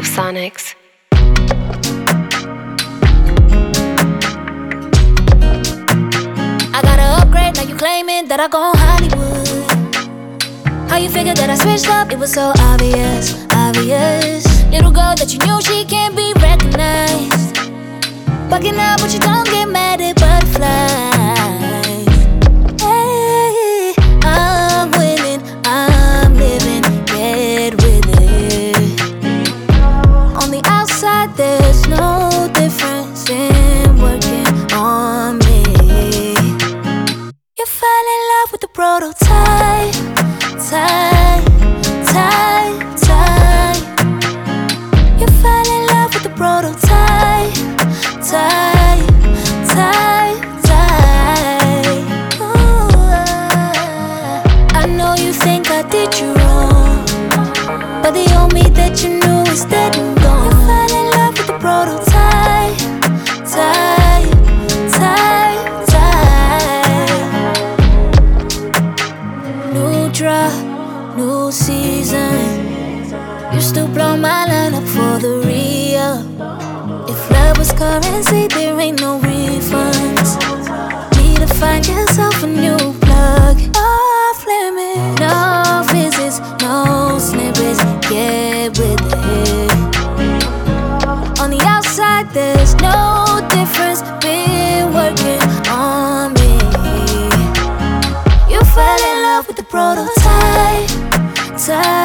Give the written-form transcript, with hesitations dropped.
Subsonics. I gotta upgrade, now you claiming that I go Hollywood. How you figured that I switched up? It was so obvious, obvious. Little girl that you knew she can't be recognized. Bugging out, but you don't get mad at butterflies. Hey, I'm winning, I'm living, get with it. On the outside, there's no difference in working on me. You fell in love with the prototype, type. You fell in love with the prototype, type. Ooh, I know you think I did you wrong, but the old me that you knew is dead and gone. You fell in love with the prototype, type. New drop, new season. You still blow my line up for the re-up. If love was currency, there ain't no refunds. Need to find yourself a new plug. Off limit, no visits, no snippets. Get with it. On the outside, there's no difference. Been working on me. You fell in love with the prototype, type.